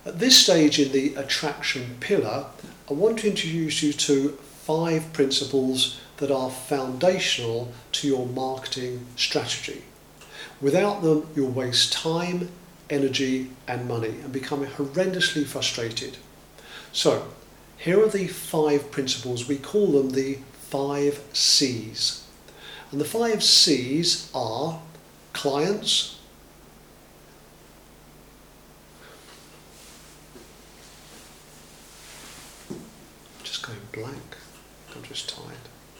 At this stage in the attraction pillar, I want to introduce you to 5 principles that are foundational to your marketing strategy. Without them, you'll waste time, energy and money and become horrendously frustrated. So, here are the 5 principles. We call them the 5 C's. And the 5 C's are clients, just going blank, I'm just tired.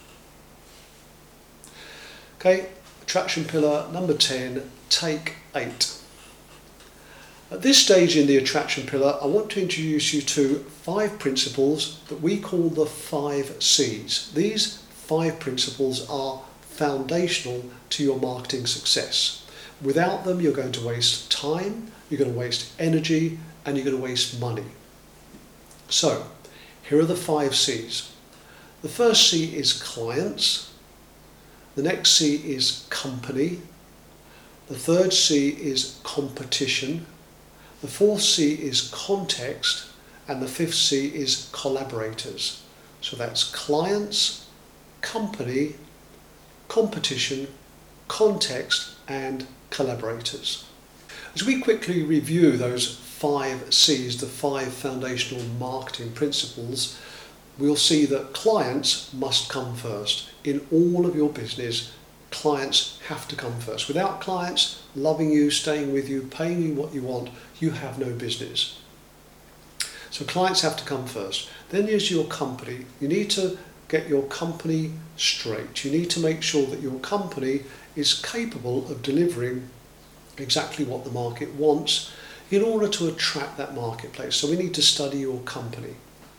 Okay, attraction pillar number 10, take 8. At this stage in the attraction pillar, I want to introduce you to 5 principles that we call the 5 C's. These 5 principles are foundational to your marketing success. Without them, you're going to waste time, you're going to waste energy, and you're going to waste money. So, here are the 5 C's. The first C is clients. The next C is company. The third C is competition. The fourth C is context, and the 5th C is collaborators. So that's clients, company, competition, context, and collaborators. As we quickly review those 5 C's, the 5 foundational marketing principles, we'll see that clients must come first. In all of your business, clients have to come first. Without clients loving you, staying with you, paying you what you want, you have no business. So clients have to come first. Then there's your company. You need to get your company straight. You need to make sure that your company is capable of delivering exactly what the market wants in order to attract that marketplace. So we need to study your company.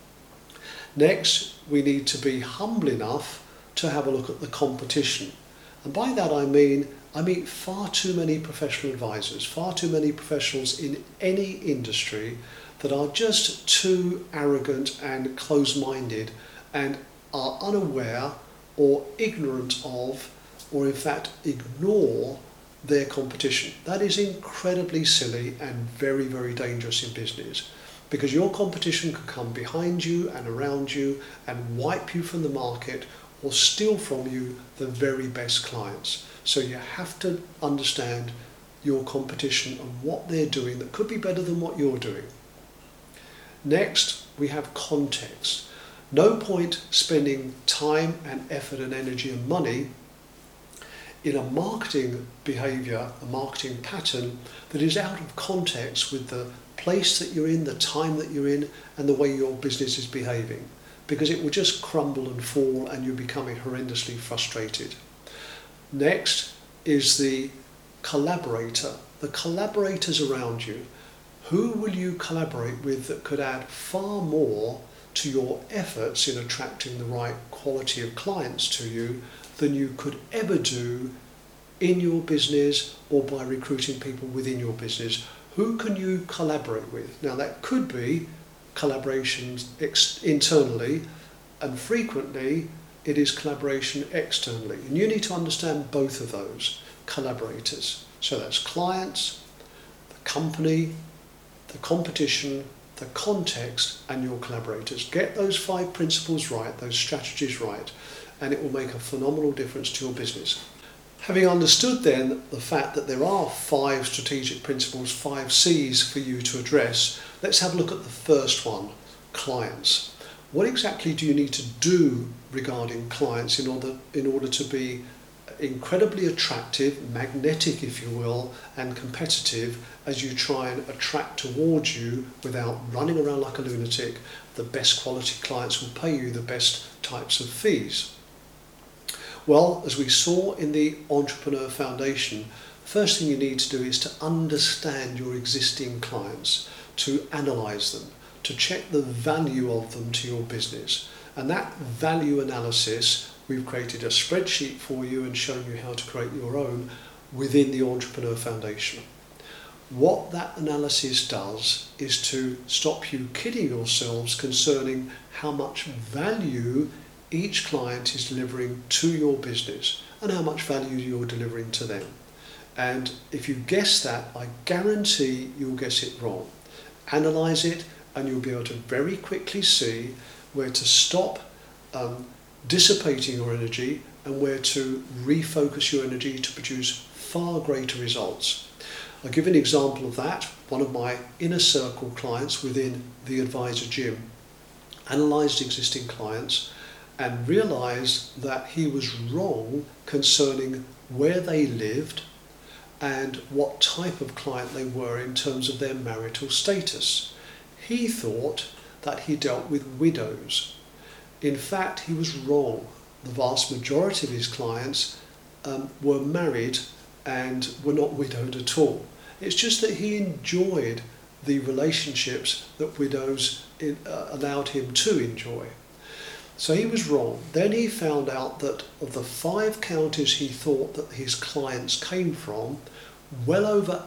Next, we need to be humble enough to have a look at the competition. And by that I mean, I meet far too many professional advisors, far too many professionals in any industry that are just too arrogant and close-minded and are unaware or ignorant of, or in fact ignore their competition. That is incredibly silly and very, very dangerous in business, because your competition can come behind you and around you and wipe you from the market or steal from you the very best clients. So you have to understand your competition and what they're doing that could be better than what you're doing. Next, we have context. No point spending time and effort and energy and money in a marketing behavior, a marketing pattern that is out of context with the place that you're in, the time that you're in, and the way your business is behaving, because it will just crumble and fall and you're becoming horrendously frustrated. Next is the collaborator, the collaborators around you. Who will you collaborate with that could add far more to your efforts in attracting the right quality of clients to you than you could ever do in your business or by recruiting people within your business? Who can you collaborate with? Now that could be collaborations internally, and frequently it is collaboration externally. And you need to understand both of those collaborators. So that's clients, the company, the competition, the context, and your collaborators. Get those 5 principles right, those strategies right, and it will make a phenomenal difference to your business. Having understood then the fact that there are 5 strategic principles, 5 C's for you to address, let's have a look at the first one, clients. What exactly do you need to do regarding clients in order to be incredibly attractive, magnetic if you will, and competitive as you try and attract towards you without running around like a lunatic? The best quality clients will pay you the best types of fees. Well, as we saw in the Entrepreneur Foundation, first thing you need to do is to understand your existing clients, to analyze them, to check the value of them to your business. And that value analysis, we've created a spreadsheet for you and shown you how to create your own within the Entrepreneur Foundation. What that analysis does is to stop you kidding yourselves concerning how much value each client is delivering to your business and how much value you're delivering to them. And if you guess that, I guarantee you'll guess it wrong. analyse it, and you'll be able to very quickly see where to stop dissipating your energy and where to refocus your energy to produce far greater results. I'll give an example of that. One of my inner circle clients within the Advisor Gym analysed existing clients and realised that he was wrong concerning where they lived and what type of client they were in terms of their marital status. He thought that he dealt with widows. In fact, he was wrong. The vast majority of his clients were married and were not widowed at all. It's just that he enjoyed the relationships that widows allowed him to enjoy. So he was wrong. Then he found out that of the 5 counties he thought that his clients came from, well over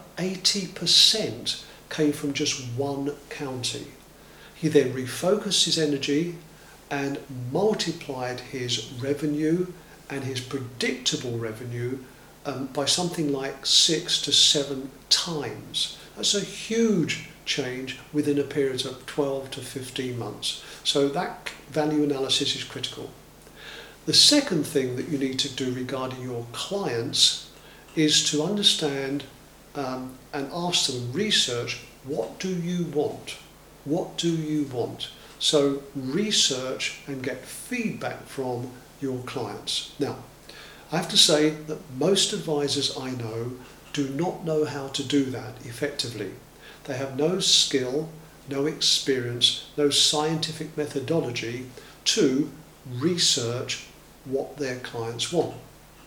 80% came from just one county. He then refocused his energy and multiplied his revenue and his predictable revenue by something like 6 to 7 times. That's a huge change within a period of 12 to 15 months. So that value analysis is critical. The second thing that you need to do regarding your clients is to understand and ask them, research, what do you want? What do you want? So research and get feedback from your clients. Now, I have to say that most advisors I know do not know how to do that effectively. They have no skill, no experience, no scientific methodology to research what their clients want.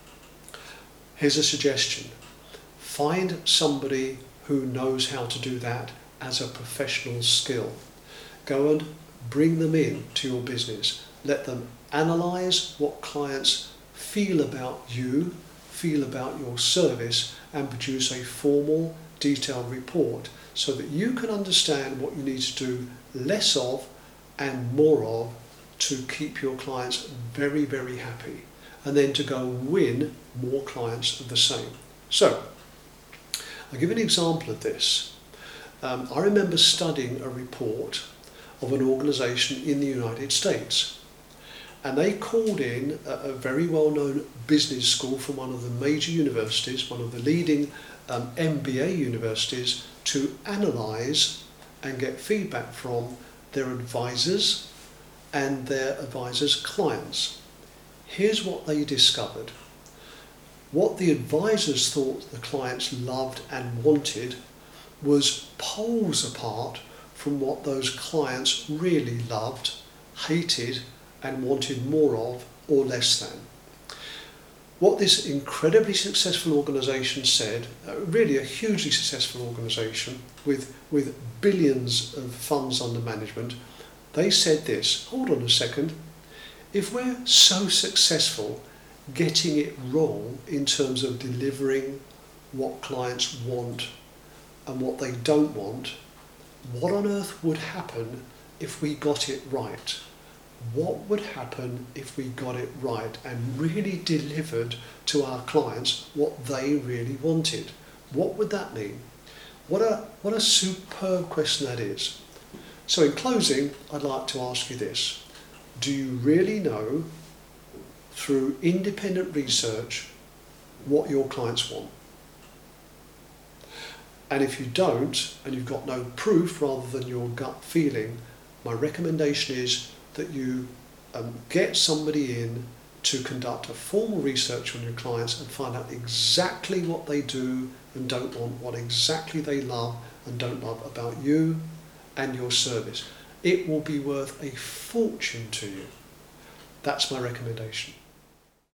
Here's a suggestion. Find somebody who knows how to do that as a professional skill. Go and bring them in to your business. Let them analyse what clients feel about you, feel about your service, and produce a formal, detailed report so that you can understand what you need to do less of and more of to keep your clients very, very happy, and then to go win more clients of the same. So, I'll give an example of this. I remember studying a report of an organisation in the United States, and they called in a very well-known business school from one of the major universities, one of the leading MBA universities, to analyse and get feedback from their advisors and their advisors' clients. Here's what they discovered. What the advisors thought the clients loved and wanted was poles apart from what those clients really loved, hated, and wanted more of or less than. What this incredibly successful organisation said, really a hugely successful organisation with billions of funds under management, they said this: hold on a second, if we're so successful getting it wrong in terms of delivering what clients want and what they don't want, what on earth would happen if we got it right? What would happen if we got it right and really delivered to our clients what they really wanted? What would that mean? What a superb question that is. So in closing, I'd like to ask you this. Do you really know, through independent research, what your clients want? And if you don't, and you've got no proof rather than your gut feeling, my recommendation is that you get somebody in to conduct a formal research on your clients and find out exactly what they do and don't want, what exactly they love and don't love about you and your service. It will be worth a fortune to you. That's my recommendation.